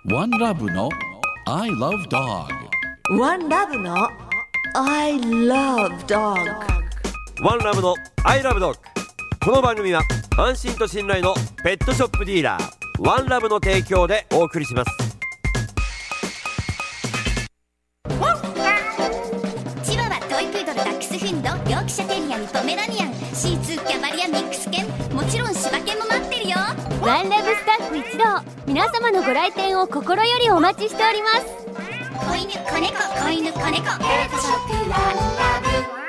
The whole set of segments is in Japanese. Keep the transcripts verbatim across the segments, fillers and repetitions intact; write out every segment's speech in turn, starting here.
ワンラブの I love dog。 ワンラブの I love dog。 ワンラブの I love dog。 この番組は安心と信頼のペットショップディーラーワンラブの提供でお送りします。 チワワ、トイプードル、ダックスフンド、ヨークシャテリアにポメラニアン、シーツー、キャバリア、ミックス犬、もちろん柴犬も待ってるよ。 ワンラブスタッフ一同、皆様のご来店を心よりお待ちしております。 子犬、子猫、子犬、子猫、ペットショップワンラ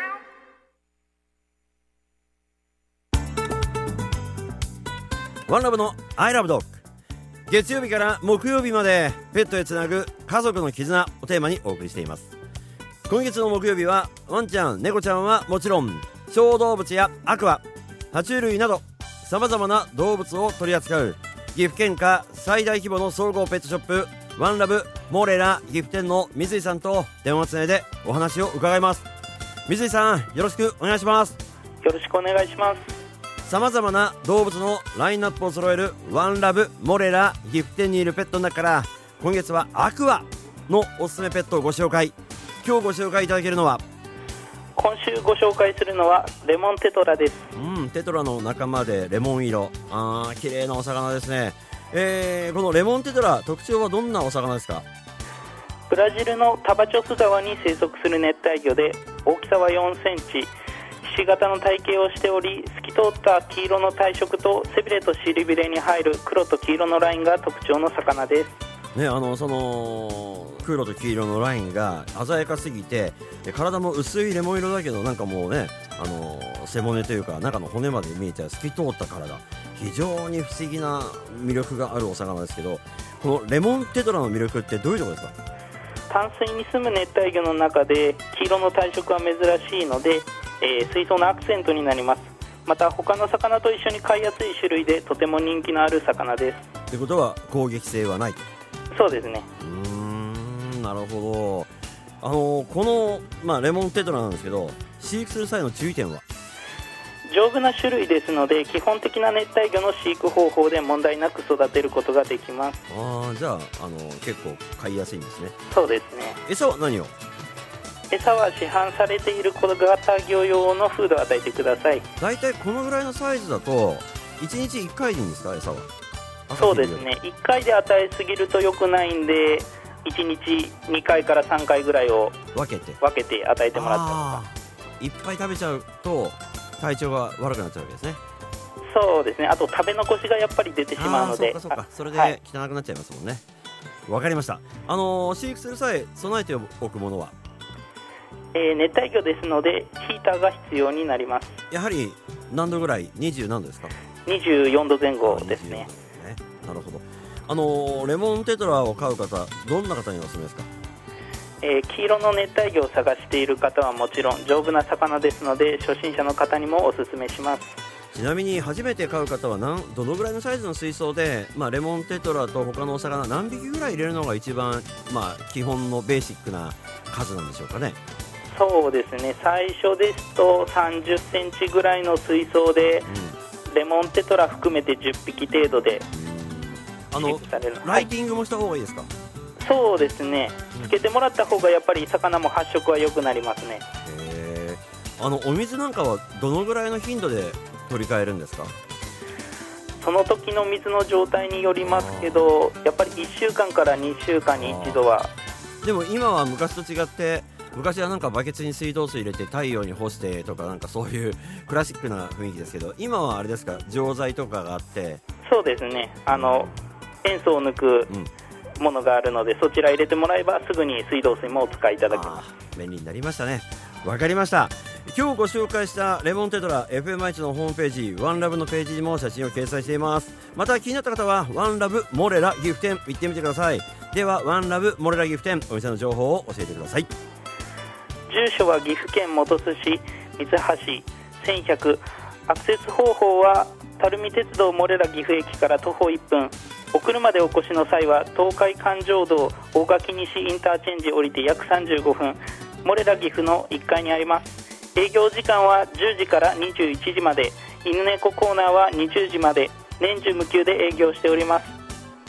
ブ。ワンラブの I love dog。 月曜日から木曜日までペットへつなぐ家族の絆をテーマにお送りしています。今月の木曜日はワンちゃん、猫ちゃんはもちろん小動物やアクア、爬虫類などさまざまな動物を取り扱う岐阜県下最大規模の総合ペットショップワンラブモレラ岐阜店の水井さんと電話つないでお話を伺います。水井さん、よろしくお願いします。 よろしくお願いします。 さまざまな動物のラインナップを揃えるワンラブモレラ岐阜店にいるペットの中から今月はアクアのおすすめペットをご紹介。今日ご紹介いただけるのは、 今週ご紹介するのはレモンテトラです。 うん、テトラの仲間でレモン色、あー綺麗なお魚ですね。えー、このレモンテトラ、特徴はどんなお魚ですか？ ブラジルのタバチョス川に生息する熱帯魚で、大きさはよんセンチ、ひし形の体型をしており、透き通った黄色の体色と背びれと尻びれに入る黒と黄色のラインが特徴の魚ですね。あのその黒と黄色のラインが鮮やかすぎて、体も薄いレモン色だけど、なんかもうね、あの背骨というか中の骨まで見えて透き通った体、非常に不思議な魅力があるお魚ですけど、このレモンテトラの魅力ってどういうところですか？ 淡水に住む熱帯魚の中で黄色の体色は珍しいので、えー、水槽のアクセントになります。また他の魚と一緒に飼いやすい種類でとても人気のある魚です。 ということは攻撃性はない？ そうですね。 うーん、なるほど。あのこの、まあ、レモンテトラなんですけど、飼育する際の注意点は？ 丈夫な種類ですので、基本的な熱帯魚の飼育方法で問題なく育てることができます。 ああ、じゃあ、あの結構飼いやすいんですね。 そうですね。 餌は何を？ 餌は市販されている小型魚用のフードを与えてください。 だいたいこのぐらいのサイズだといちにちいっかいでいいんですか？餌は。 そうですね。いっかいで与えすぎると良くないんで、いちにちにかいからさんかいぐらいを分けて分けて与えてもらったりとか。 いっぱい食べちゃうと体調が悪くなっちゃうわけですね。 そうですね。あと食べ残しがやっぱり出てしまうので。 あ、そうかそうか。それで汚くなっちゃいますもんね。わ、はい、かりました。あのー、飼育する際備えておくものは？ えー、熱帯魚ですのでヒーターが必要になります。 やはり何度ぐらい？にじゅう何度ですか？ にじゅうよんどぜん後ですね。 ね、なるほど。あのー、レモンテトラを飼う方、どんな方におすすめですか？ えー、黄色の熱帯魚を探している方はもちろん、丈夫な魚ですので初心者の方にもおすすめします。 ちなみに初めて飼う方は何どのぐらいのサイズの水槽で、まあ、レモンテトラと他のお魚何匹ぐらい入れるのが一番、まあ、基本のベーシックな数なんでしょうかね？ そうですね。最初ですとさんじゅっセンチぐらいの水槽で、うん、レモンテトラ含めてじゅっぴき程度であのライティングもした方がいいですか？ そうですね。つけてもらった方がやっぱり魚も発色は良くなりますね。 へー。あのお水なんかはどのぐらいの頻度で取り替えるんですか？ その時の水の状態によりますけど、やっぱりいっしゅうかんからにしゅうかんに一度は。 でも今は昔と違って、昔はなんかバケツに水道水入れて太陽に干してとか、なんかそういうクラシックな雰囲気ですけど、今はあれですか、錠剤とかがあって。 そうですね。あの塩素を抜くものがあるので、うん、そちら入れてもらえばすぐに水道水もお使いいただけます。 便利になりましたね。わかりました。今日ご紹介したレモンテトラ エフエムアイチ のホームページワンラブのページにも写真を掲載しています。また気になった方はワンラブモレラ岐阜店行ってみてください。ではワンラブモレラ岐阜店、お店の情報を教えてください。 住所は岐阜県本巣市三橋せんひゃく、アクセス方法は垂水鉄道モレラ岐阜駅から徒歩いっぷん、お車でお越しの際は東海環状道大垣西インターチェンジ降りて約さんじゅうごふん、モレラ岐阜のいっかいにあります。営業時間はじゅうじからにじゅういちじまで、犬猫コーナーはにじゅうじまで、年中無休で営業しております。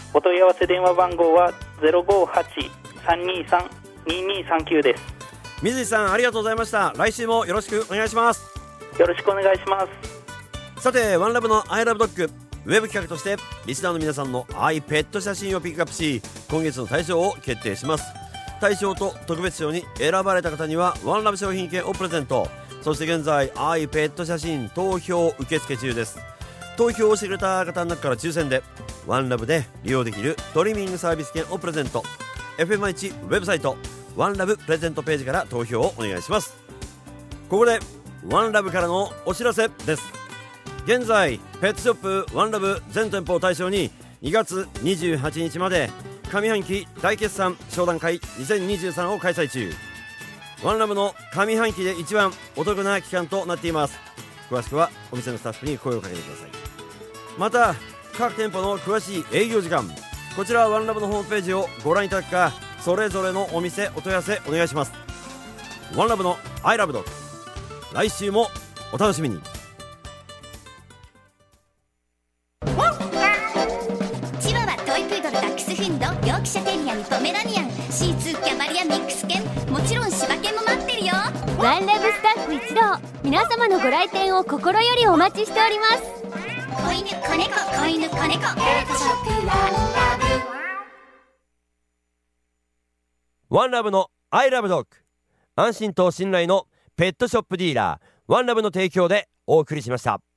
お問い合わせ電話番号は ゼロごはち さんにさん ににさんきゅう です。 水井さんありがとうございました。来週もよろしくお願いします。 よろしくお願いします。 さてワンラブの I love dog ウェブ企画としてリスナーの皆さんの愛ペット写真をピックアップし、今月の大賞を決定します。大賞と特別賞に選ばれた方にはワンラブ商品券をプレゼント。そして現在愛ペット写真投票受付中です。投票をしてくれた方の中から抽選でワンラブで利用できるトリミングサービス券をプレゼント。 エフエムワン ウェブサイトワンラブプレゼントページから投票をお願いします。ここでワンラブからのお知らせです。現在ペットショップワンラブ全店舗を対象ににがつにじゅうはちにちまで上半期大決算商談会にせんにじゅうさんを開催中。ワンラブの上半期で一番お得な期間となっています。詳しくはお店のスタッフに声をかけてください。また各店舗の詳しい営業時間、こちらはワンラブのホームページをご覧いただくか、それぞれのお店お問い合わせお願いします。ワンラブの I love dog、 来週もお楽しみに。 チワワ、トイプードル、ダックスフンド、ヨークシャテリアにポメラニアン、シーツー、キャバリアミックス犬、もちろん柴犬も待ってるよ。 ワンラブスタッフ一同、皆様のご来店を心よりお待ちしております。 子犬、子猫、子犬、子猫、ペットショップワンラブ。 ワンラブの I love dog、 安心と信頼のペットショップディーラーワンラブの提供でお送りしました。